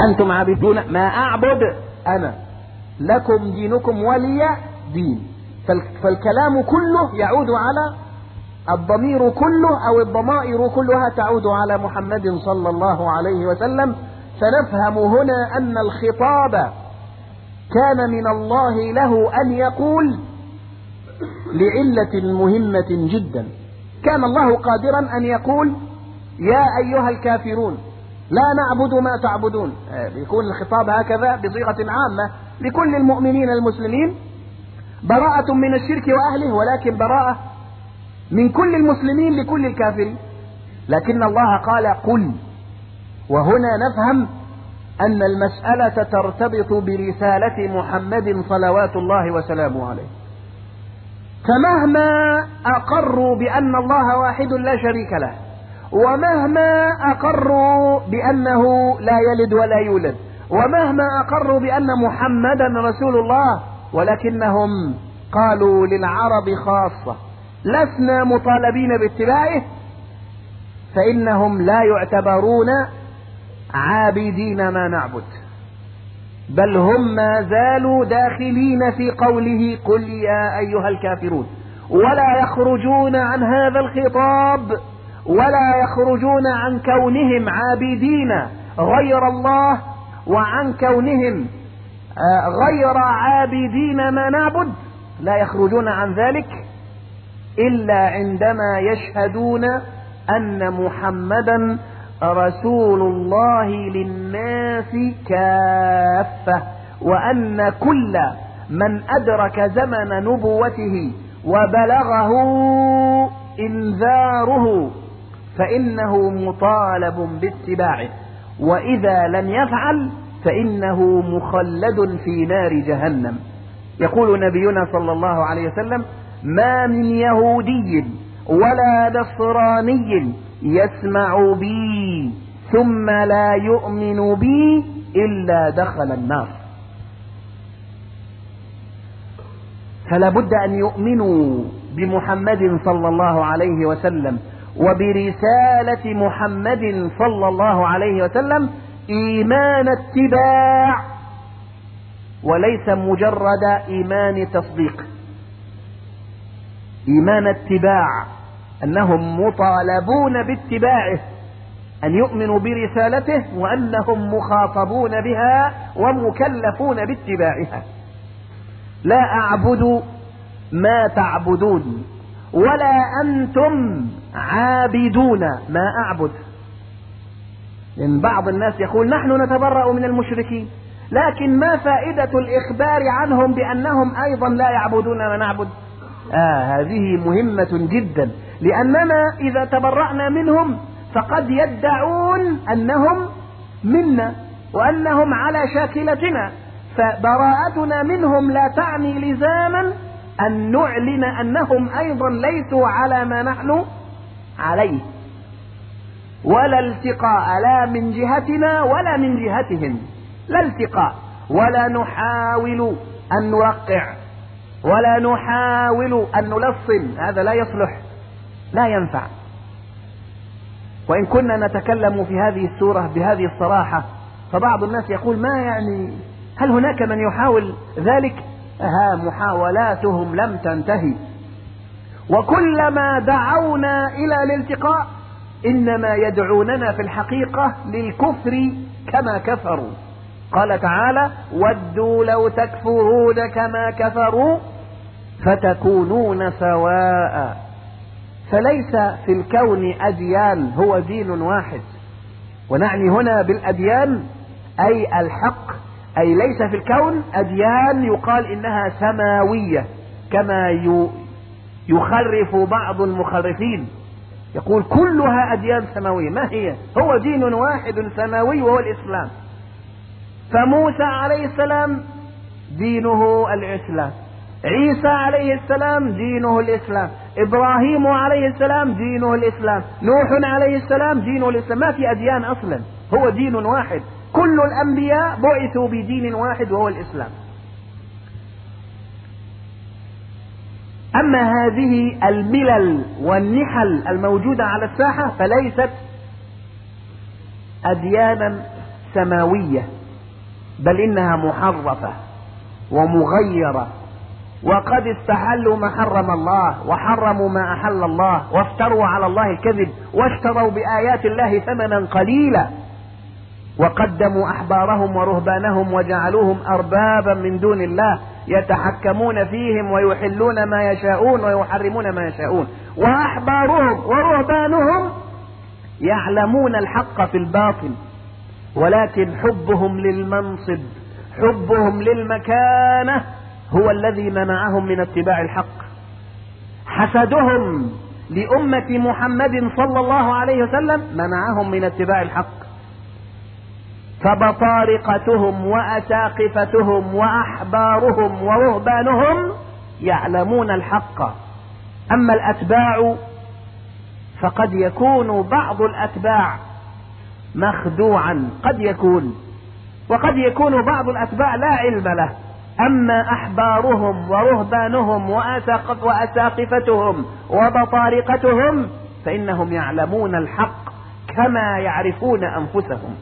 أنتم عابدون ما أعبد أنا، لكم دينكم ولي دين. فالكلام كله يعود على الضمير كله أو الضمائر كلها تعود على محمد صلى الله عليه وسلم. فنفهم هنا أن الخطاب كان من الله له أن يقول لعلة مهمة جدا. كان الله قادرا أن يقول يا أيها الكافرون لا نعبد ما تعبدون، يكون الخطاب هكذا بصيغة عامة لكل المؤمنين المسلمين، براءة من الشرك وأهله، ولكن براءة من كل المسلمين لكل الكافرين. لكن الله قال قل، وهنا نفهم أن المسألة ترتبط برسالة محمد صلوات الله وسلامه عليه. فمهما أقروا بأن الله واحد لا شريك له، ومهما أقروا بأنه لا يلد ولا يولد، ومهما أقروا بأن محمدا رسول الله، ولكنهم قالوا للعرب خاصة لسنا مطالبين باتباعه، فإنهم لا يعتبرون عابدين ما نعبد، بل هم ما زالوا داخلين في قوله قل يا أيها الكافرون، ولا يخرجون عن هذا الخطاب، ولا يخرجون عن كونهم عابدين غير الله، وعن كونهم غير عابدين ما نعبد، لا يخرجون عن ذلك إلا عندما يشهدون أن محمدا رسول الله للناس كافة، وأن كل من أدرك زمن نبوته وبلغه إنذاره فإنه مطالب باتباعه، وإذا لم يفعل فإنه مخلد في نار جهنم. يقول نبينا صلى الله عليه وسلم ما من يهودي ولا نصراني يسمع بي ثم لا يؤمن بي إلا دخل النار. فلا بد أن يؤمنوا بمحمد صلى الله عليه وسلم وبرسالة محمد صلى الله عليه وسلم إيمان اتباع، وليس مجرد إيمان تصديق. إيمان اتباع، أنهم مطالبون باتباعه، أن يؤمنوا برسالته، وأنهم مخاطبون بها ومكلفون باتباعها. لا أعبد ما تعبدون ولا أنتم عابدون ما أعبد. لأن بعض الناس يقول نحن نتبرأ من المشركين، لكن ما فائدة الإخبار عنهم بأنهم أيضا لا يعبدون ما نعبد؟ هذه مهمة جدا، لأننا إذا تبرأنا منهم فقد يدعون أنهم منا وأنهم على شاكلتنا، فبراءتنا منهم لا تعني لزاما أن نعلن أنهم أيضا ليسوا على ما نحن عليه، ولا التقاء لا من جهتنا ولا من جهتهم، لا التقاء، ولا نحاول أن نوقع ولا نحاول أن نلصم، هذا لا يصلح، لا ينفع. وإن كنا نتكلم في هذه السورة بهذه الصراحة، فبعض الناس يقول ما يعني، هل هناك من يحاول ذلك؟ محاولاتهم لم تنتهي، وكلما دعونا إلى الالتقاء إنما يدعوننا في الحقيقة للكفر كما كفروا. قال تعالى ودوا لو تكفرون كما كفروا فتكونون سواء. فليس في الكون أديان، هو دين واحد، ونعني هنا بالأديان أي الحق، أي ليس في الكون أديان يقال إنها سماوية كما يخرف بعض المخرفين، يقول كلها أديان سماوية. ما هي؟ هو دين واحد سماوي وهو الإسلام. فموسى عليه السلام دينه الإسلام، عيسى عليه السلام دينه الإسلام، إبراهيم عليه السلام دينه الإسلام، نوح عليه السلام دينه الإسلام. ما في أديان أصلا، هو دين واحد، كل الأنبياء بعثوا بدين واحد وهو الإسلام. أما هذه الملل والنحل الموجودة على الساحة فليست أديانا سماوية، بل إنها محرفة ومغيرة، وقد استحلوا ما حرم الله وحرموا ما أحل الله وافتروا على الله الكذب واشتروا بآيات الله ثمنا قليلا وقدموا أحبارهم ورهبانهم وجعلوهم أربابا من دون الله يتحكمون فيهم ويحلون ما يشاءون ويحرمون ما يشاءون، وأحبارهم ورهبانهم يعلمون الحق في الباطل، ولكن حبهم للمنصب حبهم للمكانة هو الذي منعهم من اتباع الحق. حسدهم لأمة محمد صلى الله عليه وسلم منعهم من اتباع الحق. فبطارقتهم وأساقفتهم وأحبارهم ورهبانهم يعلمون الحق. أما الأتباع فقد يكون بعض الأتباع مخدوعا، قد يكون، وقد يكون بعض الأتباع لا علم له. أما أحبارهم ورهبانهم وأساقفتهم وبطارقتهم فإنهم يعلمون الحق كما يعرفون أنفسهم.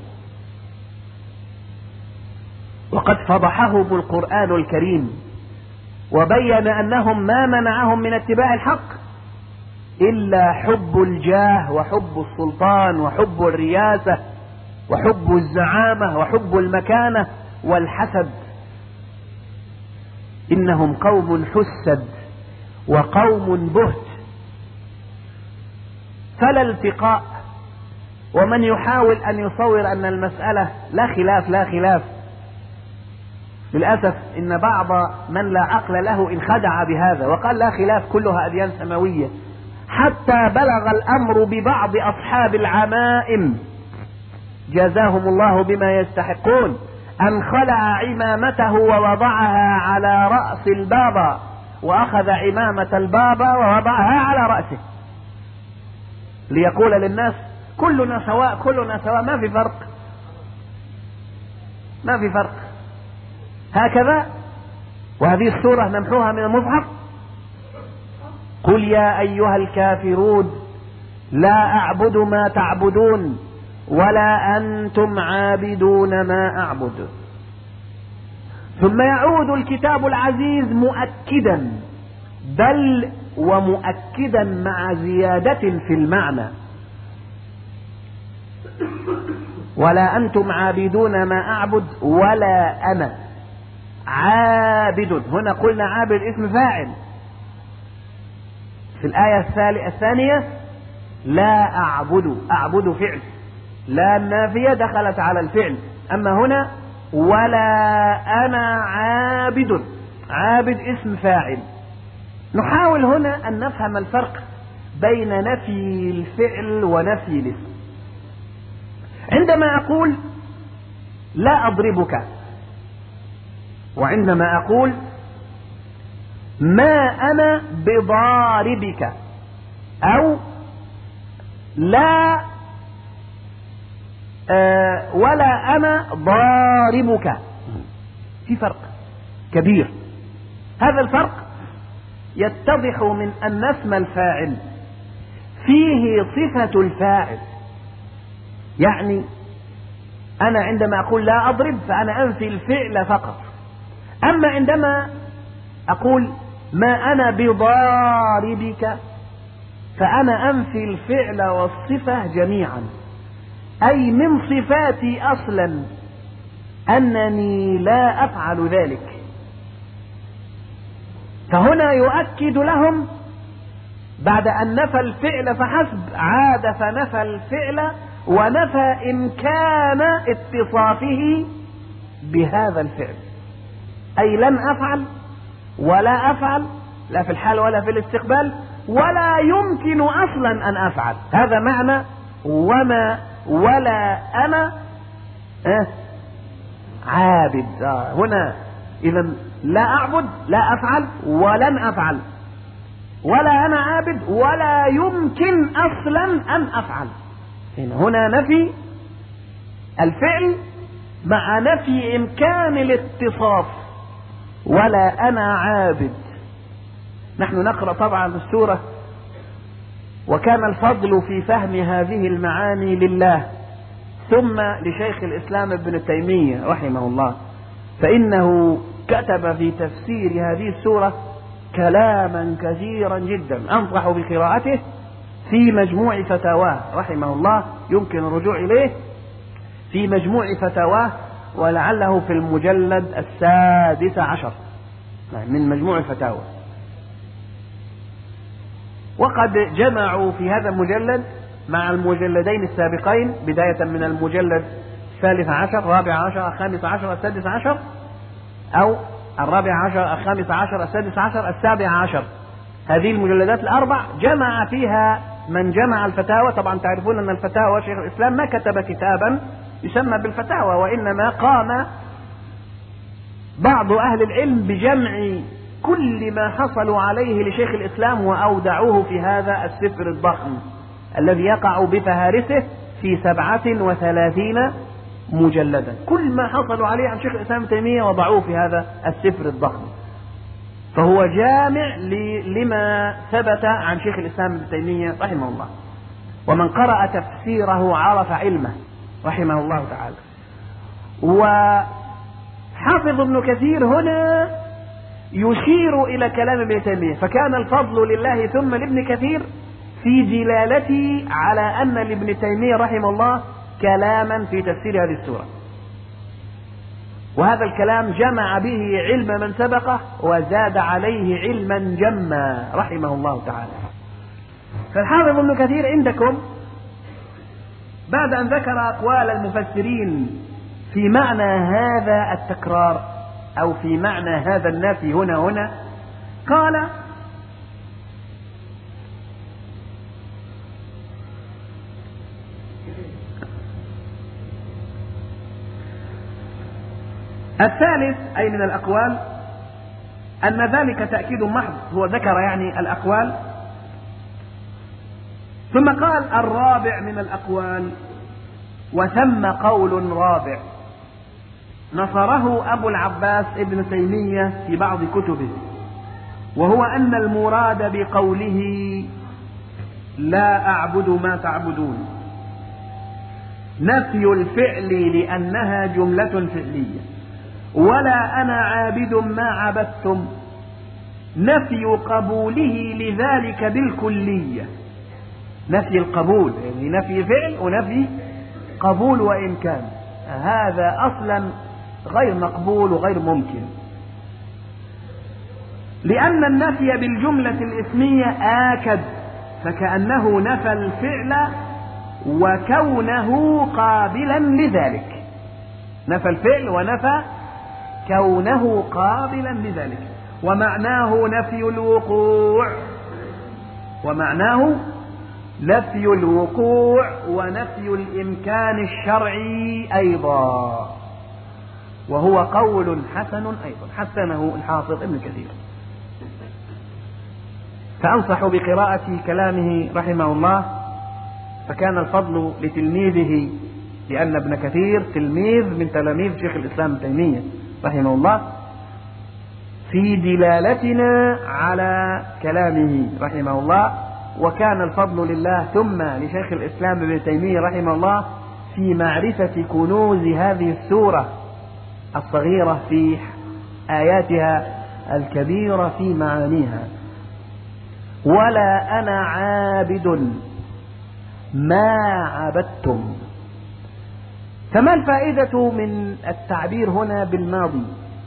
وقد فضحهم القرآن الكريم وبين أنهم ما منعهم من اتباع الحق إلا حب الجاه وحب السلطان وحب الرياسة وحب الزعامة وحب المكانة والحسد. إنهم قوم حسد وقوم بهت، فلا التقاء. ومن يحاول أن يصور أن المسألة لا خلاف للأسف إن بعض من لا عقل له انخدع بهذا وقال لا خلاف كلها أديان سماوية، حتى بلغ الأمر ببعض أصحاب العمائم جزاهم الله بما يستحقون أن خلع عمامته ووضعها على رأس البابا، وأخذ عمامة البابا ووضعها على رأسه ليقول للناس كلنا سواء ما في فرق هكذا. وهذه السورة نمحوها من المصحف. قل يا أيها الكافرون لا أعبد ما تعبدون ولا أنتم عابدون ما أعبد. ثم يعود الكتاب العزيز مؤكدا، بل ومؤكدا مع زيادة في المعنى. ولا أنتم عابدون ما أعبد ولا أنا عابد. هنا قلنا عابد اسم فاعل. في الآية الثانية لا أعبد فعل، لا النافية دخلت على الفعل. أما هنا ولا أنا عابد اسم فاعل. نحاول هنا أن نفهم الفرق بين نفي الفعل ونفي الاسم. عندما أقول لا أضربك، وعندما أقول ما أنا بضاربك، أو لا ولا أنا ضاربك، في فرق كبير. هذا الفرق يتضح من أن اسم الفاعل فيه صفة الفاعل. يعني أنا عندما أقول لا أضرب فأنا أنفي الفعل فقط. أما عندما أقول ما أنا بضاربك فأنا أنفي الفعل والصفة جميعا، أي من صفاتي أصلا أنني لا أفعل ذلك. فهنا يؤكد لهم بعد أن نفى الفعل فحسب عاد فنفى الفعل ونفى إمكان اتصافه بهذا الفعل، أي لن أفعل ولا أفعل، لا في الحال ولا في الاستقبال، ولا يمكن أصلا أن أفعل. هذا معنى وما ولا أنا عابد. هنا إذا لا أعبد، لا أفعل ولن أفعل، ولا أنا عابد ولا يمكن أصلا أن أفعل. هنا نفي الفعل مع نفي إمكان الاتصاف. ولا أنا عابد. نحن نقرأ طبعا السورة وكان الفضل في فهم هذه المعاني لله ثم لشيخ الإسلام ابن تيمية رحمه الله، فإنه كتب في تفسير هذه السورة كلاما كثيرا جدا أنصح بقراءته في مجموع فتاواه رحمه الله، يمكن الرجوع إليه في مجموع فتاواه، ولعله في المجلد 16 من مجموع الفتاوى. وقد جمعوا في هذا المجلد مع المجلدين السابقين بداية من المجلد 13 14 15 16 أو 14 15 16 17، هذه المجلدات الأربع جمع فيها من جمع الفتاوى. طبعا تعرفون أن الفتاوى شيخ الإسلام ما كتب كتابا يسمى بالفتاوى، وإنما قام بعض أهل العلم بجمع كل ما حصلوا عليه لشيخ الإسلام وأودعوه في هذا السفر الضخم الذي يقع بفهارسه في 37 مجلدا. كل ما حصلوا عليه عن شيخ الإسلام تيمية وضعوه في هذا السفر الضخم، فهو جامع لما ثبت عن شيخ الإسلام ابن تيمية رحمه الله. ومن قرأ تفسيره عرف علمه رحمه الله تعالى. وحافظ ابن كثير هنا يشير إلى كلام ابن تيمية، فكان الفضل لله ثم لابن كثير في دلالته على أن لابن تيمية رحمه الله كلاما في تفسير هذه السورة، وهذا الكلام جمع به علم من سبقه وزاد عليه علما جما رحمه الله تعالى. فالحافظ ابن كثير عندكم بعد أن ذكر أقوال المفسرين في معنى هذا التكرار أو في معنى هذا النفي هنا قال: الثالث أي من الأقوال أن ذلك تأكيد محض، هو ذكر يعني الأقوال، ثم قال: الرابع من الأقوال، وثم قول رابع نصره أبو العباس ابن تيمية في بعض كتبه، وهو أن المراد بقوله لا أعبد ما تعبدون نفي الفعل لأنها جملة فعلية، ولا أنا عابد ما عبدتم نفي قبوله لذلك بالكلية. نفي القبول يعني نفي فعل ونفي قبول وإن كان هذا أصلا غير مقبول وغير ممكن، لأن النفي بالجملة الإسمية آكد، فكأنه نفى الفعل وكونه قابلا لذلك، نفى الفعل ونفى كونه قابلا لذلك. ومعناه نفي الوقوع ونفي الإمكان الشرعي أيضا، وهو قول حسن أيضا حسنه الحافظ ابن كثير. فأنصح بقراءة كلامه رحمه الله، فكان الفضل لتلميذه، لأن ابن كثير تلميذ من تلاميذ شيخ الإسلام ابن تيمية رحمه الله، في دلالتنا على كلامه رحمه الله. وكان الفضل لله ثم لشيخ الإسلام ابن تيمية رحمه الله في معرفة كنوز هذه السورة الصغيرة في آياتها الكبيرة في معانيها. ولا أنا عابد ما عبدتم. فما الفائدة من التعبير هنا بالماضي؟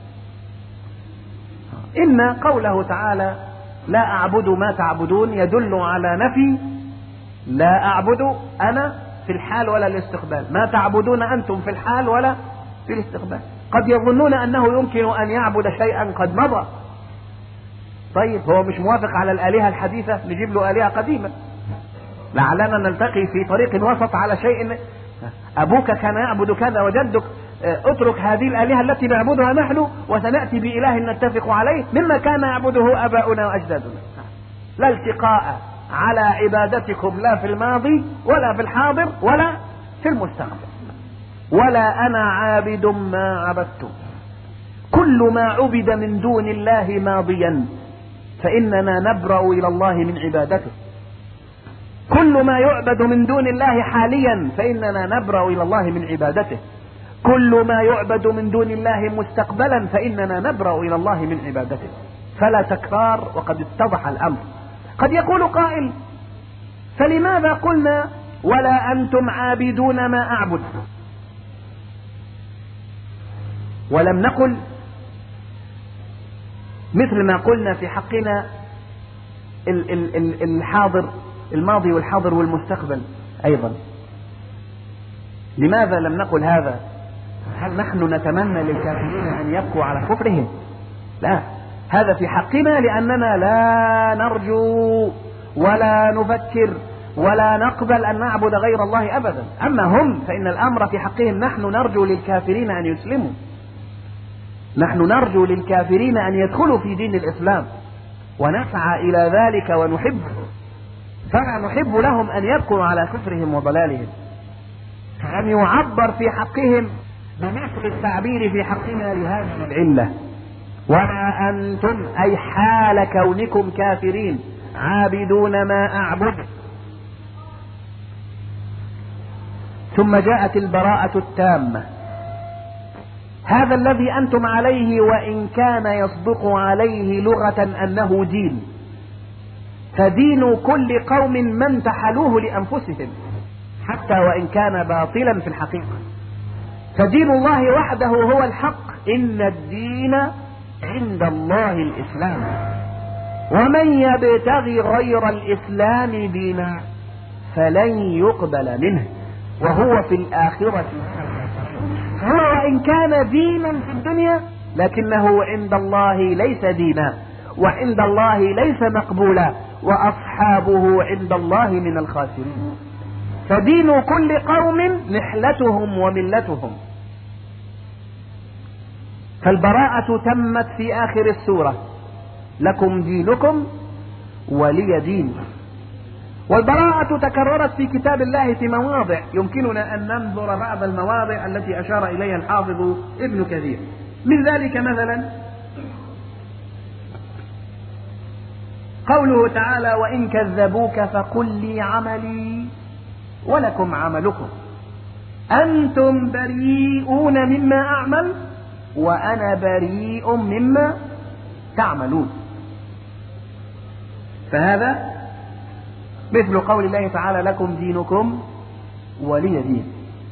إن قوله تعالى لا أعبد ما تعبدون يدل على نفي لا أعبد أنا في الحال ولا الاستقبال، ما تعبدون أنتم في الحال ولا في الاستقبال. قد يظنون أنه يمكن أن يعبد شيئا قد مضى، طيب هو مش موافق على الآلهة الحديثة، نجيب له آلهة قديمة، لعلنا نلتقي في طريق وسط على شيء. أبوك كان يعبد كذا وجدك، اترك هذه الآلهة التي نعبدها نحن وسنأتي بإله نتفق عليه مما كان يعبده آباؤنا وأجدادنا. لا التقاء على عبادتكم لا في الماضي ولا في الحاضر ولا في المستقبل. ولا أنا عابد ما عبدتم، كل ما عبد من دون الله ماضيا فإننا نبرأ إلى الله من عبادته. كل ما يعبد من دون الله حاليا فإننا نبرأ إلى الله من عبادته، كل ما يعبد من دون الله مستقبلا فإننا نبرأ إلى الله من عبادته. فلا تكرار وقد اتضح الأمر. قد يقول قائل: فلماذا قلنا ولا أنتم عابدون ما أعبد، ولم نقل مثل ما قلنا في حقنا الحاضر الماضي والحاضر والمستقبل أيضا؟ لماذا لم نقل هذا؟ هل نحن نتمنى للكافرين أن يبقوا على كفرهم؟ لا، هذا في حقنا لأننا لا نرجو ولا نفكر ولا نقبل أن نعبد غير الله أبدا. أما هم فإن الأمر في حقهم. نحن نرجو للكافرين أن يسلموا، نحن نرجو للكافرين أن يدخلوا في دين الإسلام ونسعى إلى ذلك ونحب، فلا نحب لهم أن يبقوا على كفرهم وضلالهم. فلم يعبر في حقهم بمثل التعبير في حقنا لهذه العلة: ولا أنتم أي حال كونكم كافرين عابدون ما أعبد. ثم جاءت البراءة التامة: هذا الذي أنتم عليه وإن كان يصدق عليه لغة أنه دين، فدين كل قوم ما انتحلوه لأنفسهم حتى وإن كان باطلا في الحقيقة، فدين الله وحده هو الحق. إن الدين عند الله الإسلام، ومن يبتغي غير الإسلام دينا فلن يقبل منه وهو في الآخرة. هو وإن كان دينا في الدنيا لكنه عند الله ليس دينا، وعند الله ليس مقبولا، وأصحابه عند الله من الخاسرين. فدين كل قوم نحلتهم وملتهم. فالبراءة تمت في آخر السورة: لكم دينكم ولي دين. والبراءة تكررت في كتاب الله في مواضع، يمكننا أن ننظر بعض المواضع التي أشار إليها الحافظ ابن كثير. من ذلك مثلا قوله تعالى: وإن كذبوك فقل لي عملي ولكم عملكم أنتم بريئون مما أعمل وأنا بريء مما تعملون. فهذا مثل قول الله تعالى: لكم دينكم ولي دين.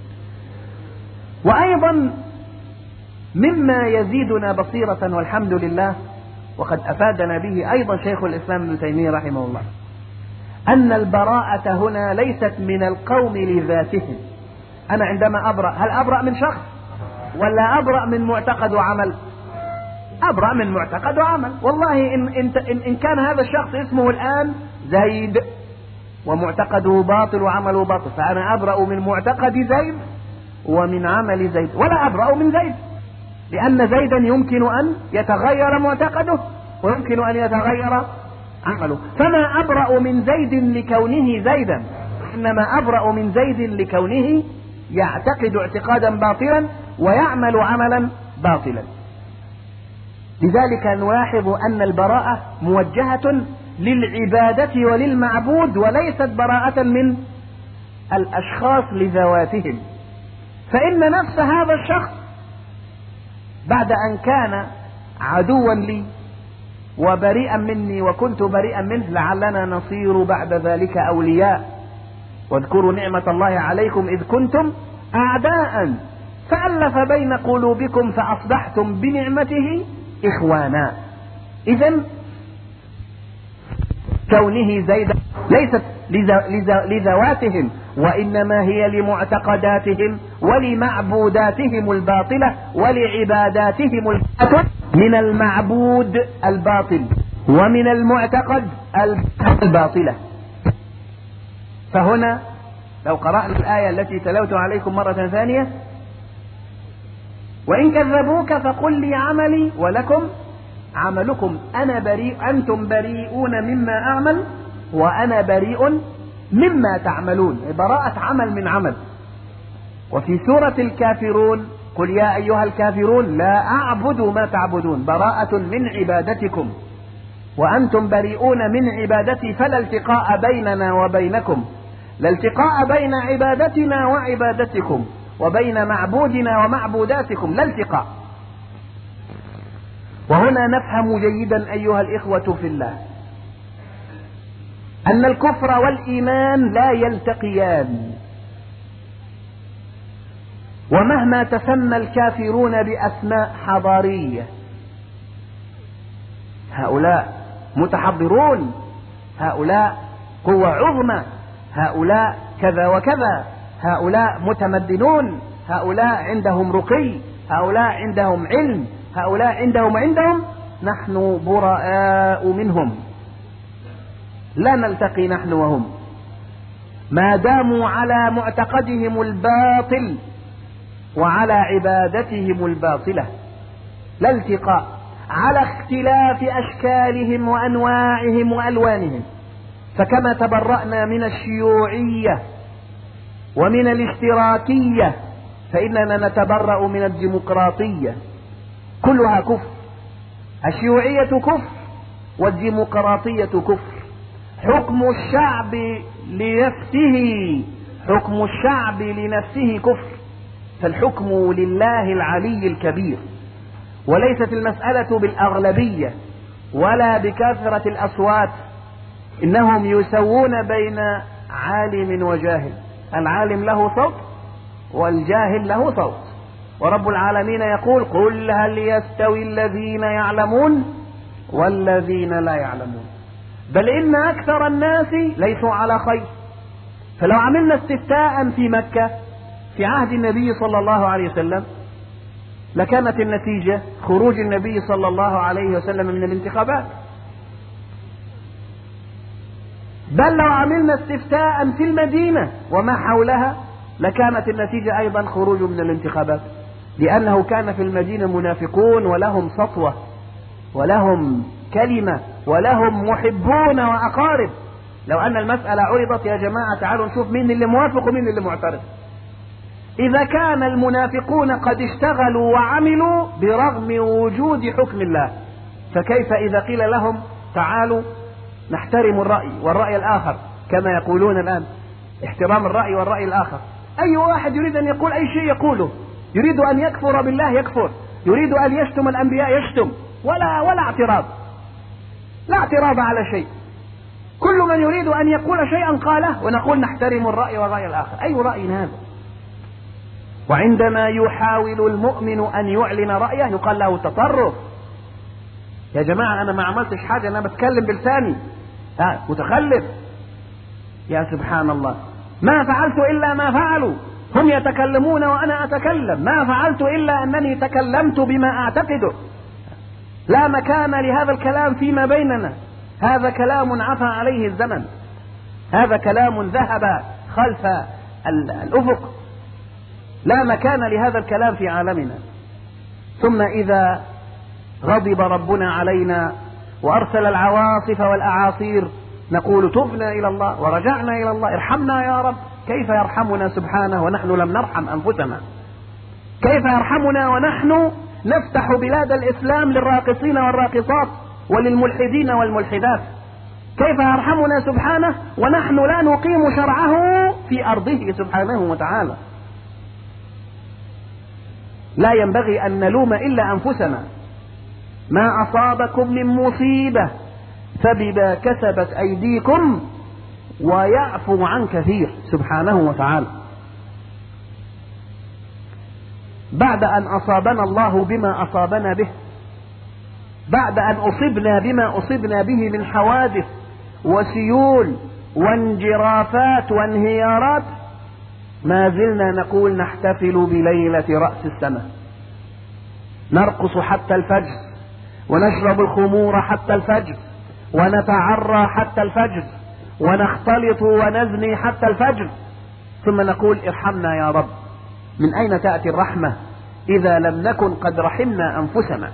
وأيضا مما يزيدنا بصيرة والحمد لله، وقد أفادنا به أيضا شيخ الإسلام ابن تيمية رحمه الله، أن البراءة هنا ليست من القوم لذاتهم. أنا عندما أبرأ، هل أبرأ من شخص ولا أبرأ من معتقد وعمل؟ أبرأ من معتقد وعمل. والله إن كان هذا الشخص اسمه الآن زيد ومعتقده باطل وعمله باطل، فأنا أبرأ من معتقد زيد ومن عمل زيد، ولا أبرأ من زيد، لأن زيدا يمكن أن يتغير معتقده ويمكن أن يتغير عمله. فما أبرأ من زيد لكونه زيدا، إنما أبرأ من زيد لكونه يعتقد اعتقادا باطلا ويعمل عملا باطلا. لذلك نلاحظ أن البراءة موجهة للعبادة وللمعبود، وليست براءة من الأشخاص لذواتهم. فإن نفس هذا الشخص بعد أن كان عدوا لي وبريئا مني وكنت بريئا منه، لعلنا نصير بعد ذلك أولياء. واذكروا نعمة الله عليكم إذ كنتم أعداء فألف بين قلوبكم فأصبحتم بنعمته إخوانا. إذن كونه زيدا ليست لذواتهم، وإنما هي لمعتقداتهم ولمعبوداتهم الباطلة ولعباداتهم الباطلة، من المعبود الباطل ومن المعتقد الباطلة. فهنا لو قرأنا الآية التي تلوت عليكم مرة ثانية: وإن كذبوك فقل لي عملي ولكم عملكم أنا بريء أنتم بريئون مما أعمل وأنا بريء مما تعملون. براءة عمل من عمل. وفي سورة الكافرون: قل يا أيها الكافرون لا أعبد ما تعبدون، براءة من عبادتكم وأنتم بريئون من عبادتي فلا التقاء بيننا وبينكم، لا التقاء بين عبادتنا وعبادتكم وبين معبودنا ومعبوداتكم، لا التقاء. وهنا نفهم جيدا أيها الإخوة في الله أن الكفر والإيمان لا يلتقيان، ومهما تسمى الكافرون بأسماء حضارية، هؤلاء متحضرون، هؤلاء قوة عظمى، هؤلاء كذا وكذا، هؤلاء متمدنون، هؤلاء عندهم رقي، هؤلاء عندهم علم، هؤلاء عندهم نحن براء منهم، لا نلتقي نحن وهم ما داموا على معتقدهم الباطل وعلى عبادتهم الباطلة، لا التقاء، على اختلاف أشكالهم وأنواعهم وألوانهم. فكما تبرأنا من الشيوعية ومن الاشتراكية فإننا نتبرأ من الديمقراطية، كلها كفر. الشيوعية كفر والديمقراطية كفر. حكم الشعب لنفسه كفر، فالحكم لله العلي الكبير. وليست المسألة بالأغلبية ولا بكثرة الأصوات، إنهم يسوون بين عالم وجاهل، العالم له صوت والجاهل له صوت. ورب العالمين يقول: قل هل يستوي الذين يعلمون والذين لا يعلمون، بل إن أكثر الناس ليسوا على خير. فلو عملنا استفتاء في مكة في عهد النبي صلى الله عليه وسلم لكانت النتيجة خروج النبي صلى الله عليه وسلم من الانتخابات. بل لو عملنا استفتاء في المدينة وما حولها لكانت النتيجة أيضا خروج من الانتخابات، لأنه كان في المدينة منافقون ولهم سطوة ولهم كلمة ولهم محبون وأقارب. لو أن المسألة عرضت: يا جماعة تعالوا نشوف مين اللي موافق ومين اللي معترض، إذا كان المنافقون قد اشتغلوا وعملوا برغم وجود حكم الله، فكيف إذا قيل لهم: تعالوا نحترم الرأي والرأي الآخر، كما يقولون الآن احترام الرأي والرأي الآخر. أي واحد يريد أن يقول أي شيء يقوله، يريد أن يكفر بالله يكفر، يريد أن يشتم الأنبياء يشتم، ولا اعتراض، لا اعتراض على شيء. كل من يريد أن يقول شيئا قاله، ونقول نحترم الرأي والرأي الآخر. أي رأي هذا؟ وعندما يحاول المؤمن أن يعلن رأيه يقال له تطرف. يا جماعة أنا ما عملتش حاجة، أنا بتكلم بلساني، متخلف. يا سبحان الله، ما فعلت إلا ما فعلوا، هم يتكلمون وأنا أتكلم، ما فعلت إلا أنني تكلمت بما أعتقده. لا مكان لهذا الكلام فيما بيننا، هذا كلام عفى عليه الزمن، هذا كلام ذهب خلف الأفق، لا مكان لهذا الكلام في عالمنا. ثم إذا غضب ربنا علينا وأرسل العواصف والأعاصير نقول: تبنا إلى الله ورجعنا إلى الله، ارحمنا يا رب. كيف يرحمنا سبحانه ونحن لم نرحم أنفسنا؟ كيف يرحمنا ونحن نفتح بلاد الإسلام للراقصين والراقصات وللملحدين والملحدات؟ كيف يرحمنا سبحانه ونحن لا نقيم شرعه في أرضه سبحانه وتعالى؟ لا ينبغي أن نلوم إلا أنفسنا. ما أصابكم من مصيبة فبما كسبت أيديكم ويعفو عن كثير سبحانه وتعالى. بعد أن أصابنا الله بما أصابنا به، بعد أن أصبنا بما أصبنا به من حوادث وسيول وانجرافات وانهيارات، ما زلنا نقول نحتفل بليلة رأس السنة، نرقص حتى الفجر، ونشرب الخمور حتى الفجر، ونتعرى حتى الفجر، ونختلط ونزني حتى الفجر، ثم نقول: ارحمنا يا رب. من أين تأتي الرحمة إذا لم نكن قد رحمنا أنفسنا؟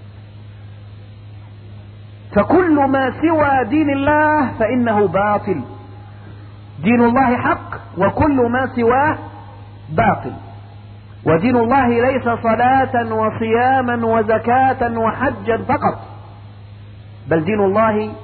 فكل ما سوى دين الله فإنه باطل. دين الله حق وكل ما سواه باطل. ودين الله ليس صلاة وصياما وزكاة وحجا فقط، بل دين الله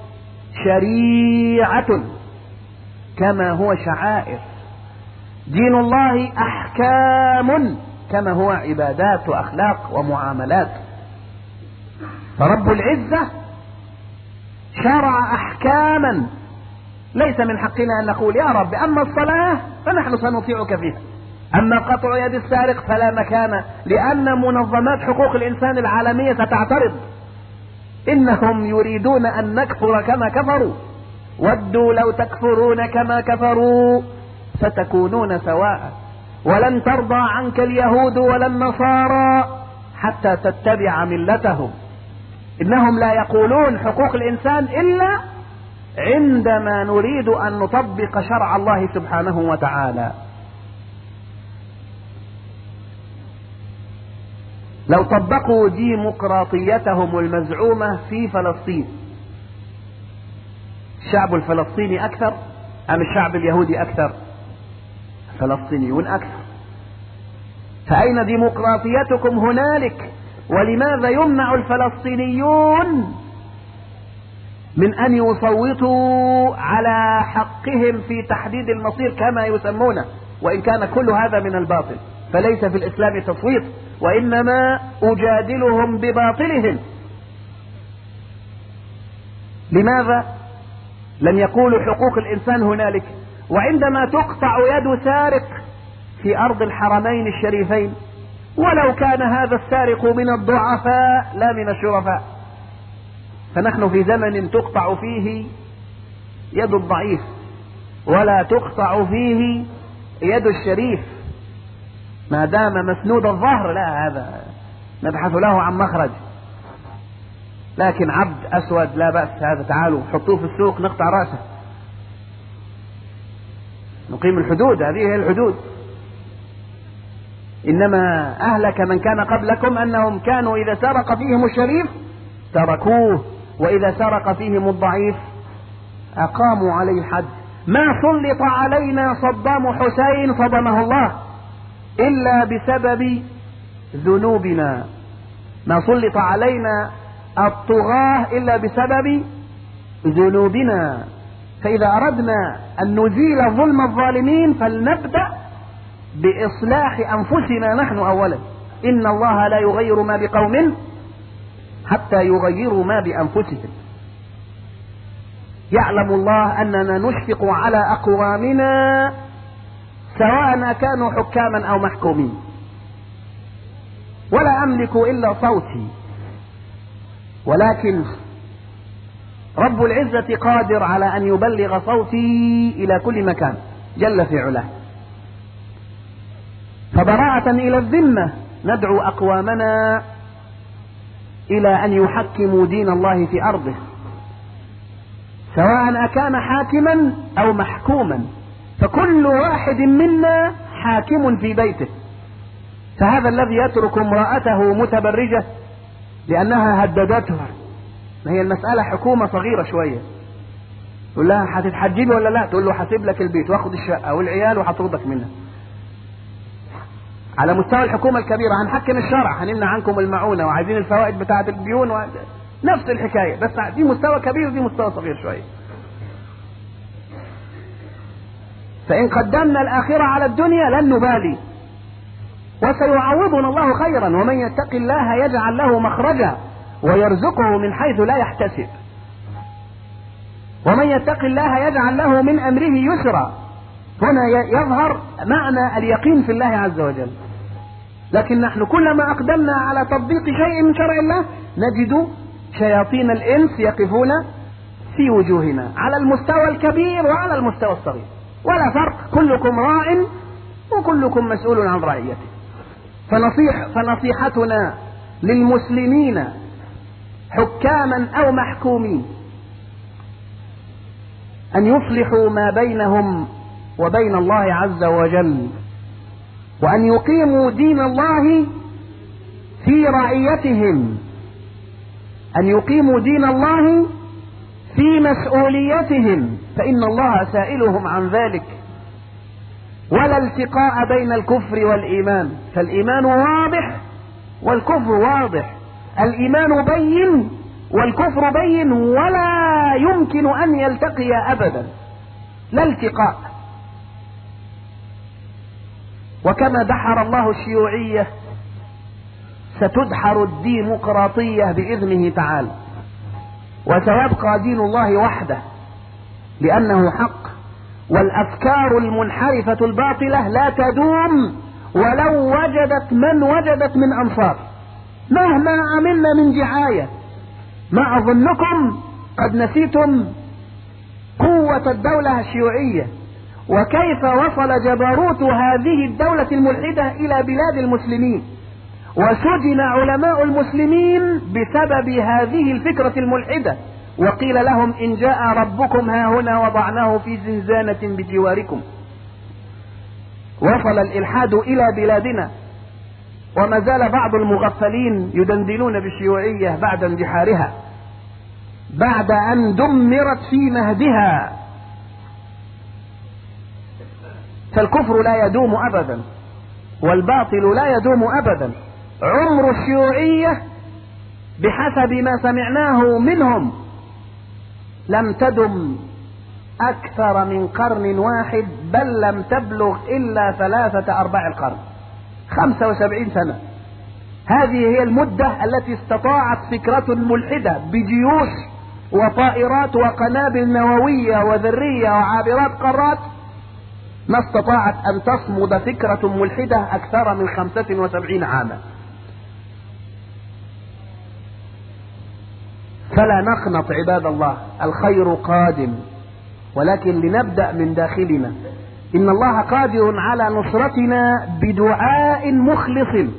شريعة كما هو شعائر، دين الله أحكام كما هو عبادات وأخلاق ومعاملات. فرب العزة شرع أحكاما ليس من حقنا أن نقول يا رب أما الصلاة فنحن سنطيعك فيها، أما قطع يد السارق فلا مكان، لأن منظمات حقوق الإنسان العالمية ستعترض، إنهم يريدون أن نكفر كما كفروا، ودوا لو تكفرون كما كفروا فتكونون سواء، ولن ترضى عنك اليهود ولا النصارى حتى تتبع ملتهم. إنهم لا يقولون حقوق الإنسان إلا عندما نريد أن نطبق شرع الله سبحانه وتعالى. لو طبقوا ديمقراطيتهم المزعومة في فلسطين، الشعب الفلسطيني أكثر أم الشعب اليهودي أكثر؟ الفلسطينيون أكثر. فأين ديمقراطيتكم هنالك؟ ولماذا يمنع الفلسطينيون من أن يصوتوا على حقهم في تحديد المصير كما يسمونه، وإن كان كل هذا من الباطل، فليس في الإسلام تصويت، وإنما أجادلهم بباطلهم. لماذا لم يقولوا حقوق الإنسان هنالك؟ وعندما تقطع يد سارق في أرض الحرمين الشريفين، ولو كان هذا السارق من الضعفاء لا من الشرفاء، فنحن في زمن تقطع فيه يد الضعيف ولا تقطع فيه يد الشريف ما دام مسنود الظهر. لا، هذا نبحث له عن مخرج. لكن عبد أسود لا بأس، هذا تعالوا حطوه في السوق نقطع رأسه، نقيم الحدود، هذه هي الحدود. إنما أهلك من كان قبلكم أنهم كانوا إذا سرق فيهم الشريف تركوه، وإذا سرق فيهم الضعيف أقاموا عليه الحد. ما سلط علينا صدام حسين صدمه الله إلا بسبب ذنوبنا، ما سلط علينا الطغاة إلا بسبب ذنوبنا. فإذا أردنا أن نزيل ظلم الظالمين فلنبدأ بإصلاح أنفسنا نحن أولا. إن الله لا يغير ما بقوم حتى يغيروا ما بأنفسهم. يعلم الله أننا نشفق على أقوامنا سواء كانوا حكاما أو محكومين، ولا أملك إلا صوتي، ولكن رب العزة قادر على أن يبلغ صوتي إلى كل مكان جل في علاه. فبراءة إلى الذمة ندعو أقوامنا إلى أن يحكموا دين الله في أرضه، سواء أكان حاكما أو محكوما، فكل واحد منا حاكم في بيته. فهذا الذي يترك امرأته متبرجة لأنها هددته، ما هي المسألة حكومة صغيرة شوية، تقول لها هتتحجبي ولا لا؟ تقول له هسيب لك البيت واخد الشقة والعيال وهطردك منها. على مستوى الحكومة الكبيرة هنحكم الشرع، هنمنع عنكم المعونة وعايزين الفوائد بتاعة الديون نفس الحكاية، بس دي مستوى كبير ودي مستوى صغير شوية. فإن قدمنا الآخرة على الدنيا لن نبالي، وسيعوضنا الله خيرا. ومن يتق الله يجعل له مخرجا ويرزقه من حيث لا يحتسب، ومن يتق الله يجعل له من أمره يسرا. هنا يظهر معنى اليقين في الله عز وجل. لكن نحن كلما أقدمنا على تطبيق شيء من شرع الله نجد شياطين الإنس يقفون في وجوهنا على المستوى الكبير وعلى المستوى الصغير، ولا فرق، كلكم راع وكلكم مسؤول عن رعيته. فنصيحتنا للمسلمين حكاما أو محكومين أن يصلحوا ما بينهم وبين الله عز وجل، وأن يقيموا دين الله في رعيتهم، أن يقيموا دين الله في مسؤوليتهم، فإن الله سائلهم عن ذلك. ولا التقاء بين الكفر والإيمان، فالإيمان واضح والكفر واضح. الإيمان بين والكفر بين ولا يمكن أن يلتقي أبدا، لا التقاء. وكما دحر الله الشيوعية ستدحر الديمقراطية بإذنه تعالى، وسيبقى دين الله وحده لأنه حق. والأفكار المنحرفة الباطلة لا تدوم ولو وجدت من وجدت من أنصار، مهما عملنا من دعاية. ما أظنكم قد نسيتم قوة الدولة الشيوعية وكيف وصل جبروت هذه الدولة الملحدة إلى بلاد المسلمين، وسجن علماء المسلمين بسبب هذه الفكرة الملحدة، وقيل لهم إن جاء ربكم ها هنا وضعناه في زنزانة بجواركم. وصل الإلحاد إلى بلادنا، وما زال بعض المغفلين يدندنون بالشيوعية بعد اندحارها، بعد أن دمرت في مهدها. فالكفر لا يدوم أبدا، والباطل لا يدوم أبدا. عمر الشيوعية بحسب ما سمعناه منهم لم تدم أكثر من قرن واحد، بل لم تبلغ إلا 3/4 القرن، 75 سنة. هذه هي المدة التي استطاعت فكرة ملحدة بجيوش وطائرات وقنابل نووية وذرية وعابرات قارات، ما استطاعت أن تصمد فكرة ملحدة أكثر من 75 عاما. فلا نقنط عباد الله، الخير قادم، ولكن لنبدأ من داخلنا. إن الله قادر على نصرتنا بدعاء مخلص،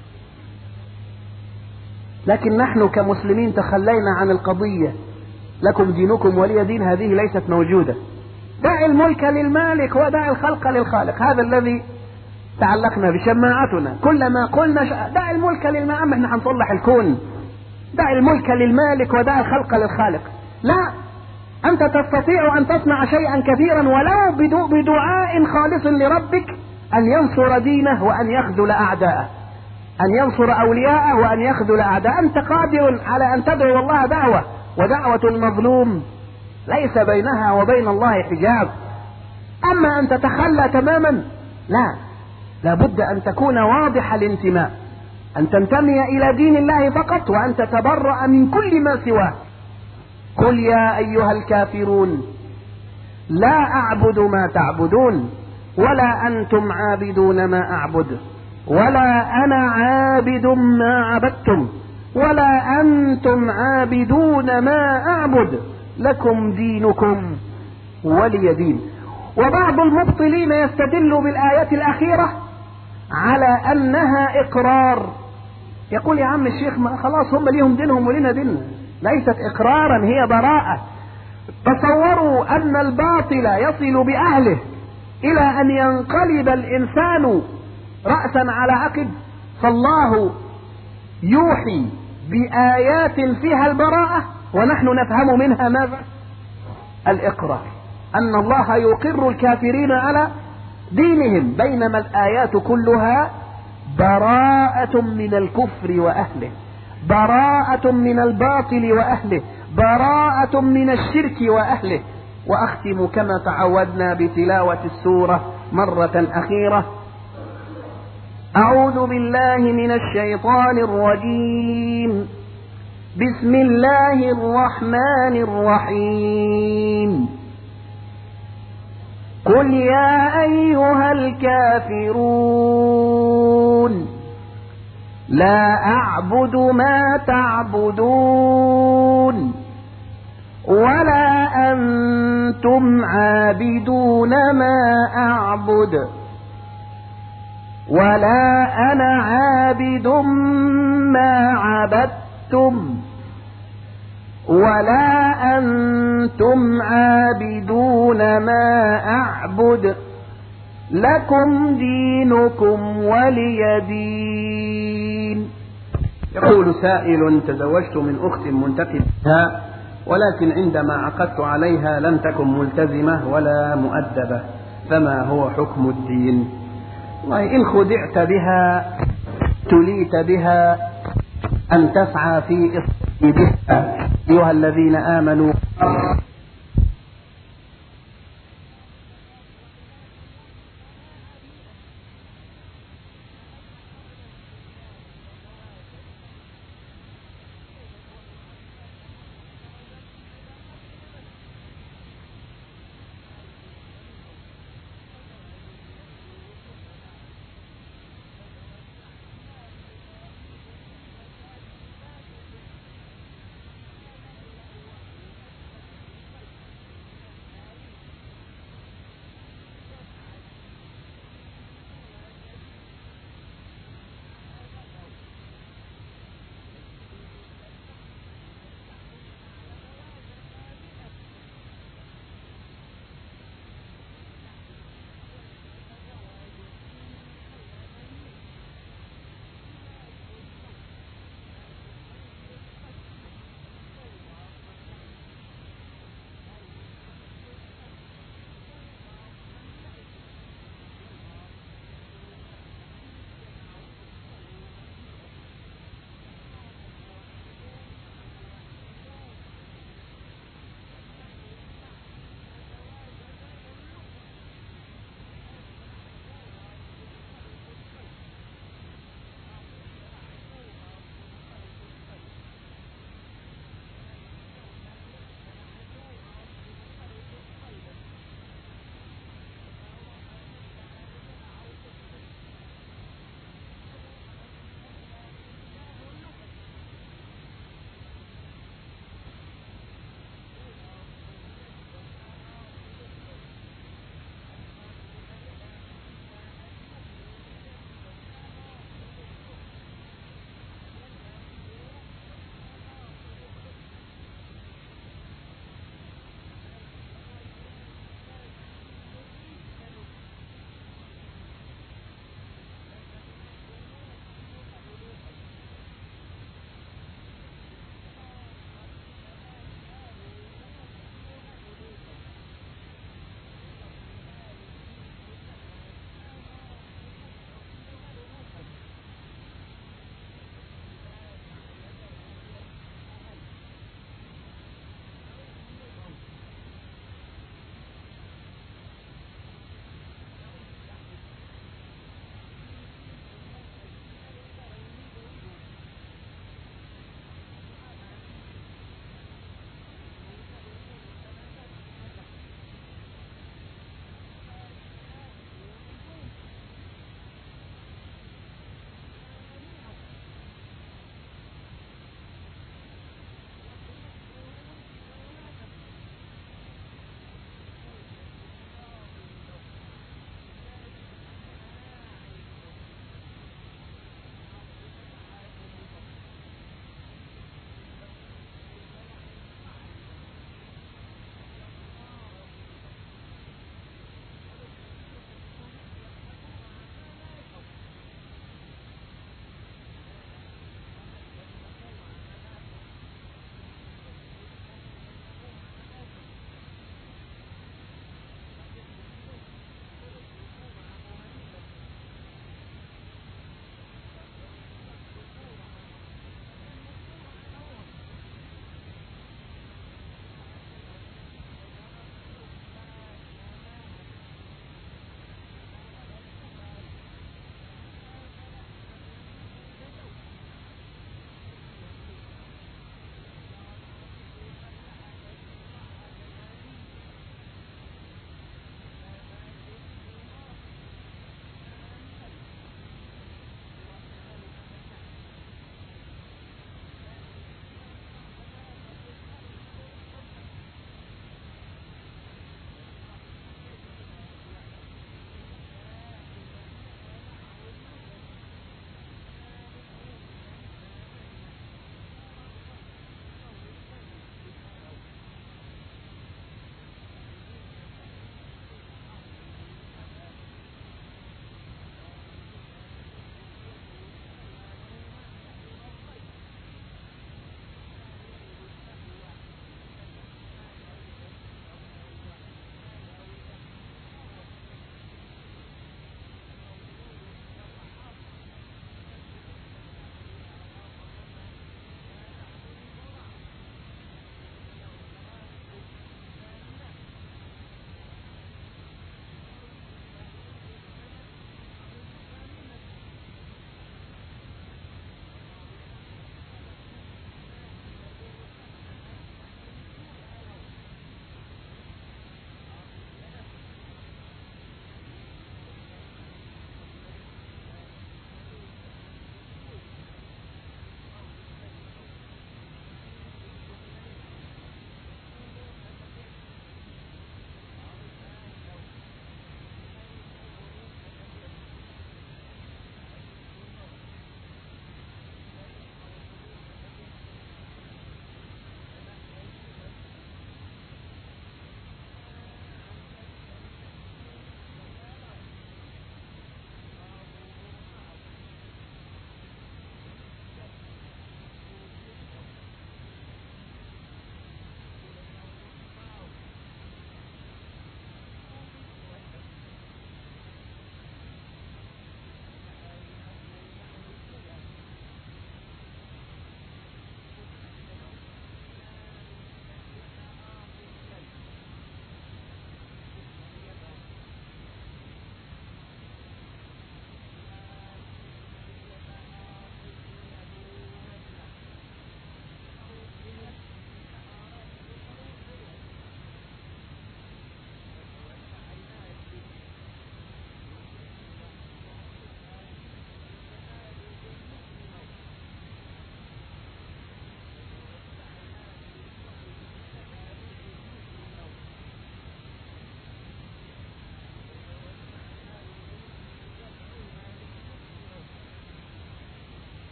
لكن نحن كمسلمين تخلينا عن القضية. لكم دينكم ولي دين هذه ليست موجودة. دع الملك للمالك ودع الخلق للخالق، هذا الذي تعلقنا بشماعتنا. كلما قلنا دع الملك للمالك، احنا هنصلح الكون. دع الملك للمالك ودع الخلق للخالق. لا، أنت تستطيع أن تصنع شيئا كثيرا ولو بدعاء خالص لربك أن ينصر دينه وأن يخذل أعداءه، أن ينصر أولياءه وأن يخذل أعداءه. أنت قادر على أن تدعو الله دعوة، ودعوة المظلوم ليس بينها وبين الله حجاب. أما أن تتخلى تماما، لا، لابد أن تكون واضح الانتماء، أن تنتمي إلى دين الله فقط، وأن تتبرأ من كل ما سواه. قل يا أيها الكافرون لا أعبد ما تعبدون ولا أنتم عابدون ما أعبد ولا أنا عابد ما عبدتم ولا أنتم عابدون ما أعبد لكم دينكم ولي دين. وبعض المبطلين يستدل بالآيات الأخيرة على أنها إقرار. يقول يا عم الشيخ خلاص هم ليهم دينهم ولنا ديننا. ليست إقرارا، هي براءة. تصوروا أن الباطل يصل بأهله إلى أن ينقلب الإنسان رأسا على عقب، فالله يوحي بآيات فيها البراءة ونحن نفهم منها ماذا؟ الإقرار، أن الله يقر الكافرين على دينهم، بينما الآيات كلها براءة من الكفر وأهله، براءة من الباطل وأهله، براءة من الشرك وأهله. وأختم كما تعودنا بتلاوة السورة مرة أخيرة. أعوذ بالله من الشيطان الرجيم. بسم الله الرحمن الرحيم. قل يا أيها الكافرون لا أعبد ما تعبدون ولا أنتم عابدون ما أعبد ولا أنا عابد ما عبدتم ولا أنتم عابدون ما أعبد لكم دينكم ولي دين. يقول سائل: تزوجت من أخت منتقبة، ولكن عندما عقدت عليها لم تكن ملتزمة ولا مؤدبة، فما هو حكم الدين؟ إن خدعت بها تليت بها أن تسعى في إصلاح بها أيها الذين آمنوا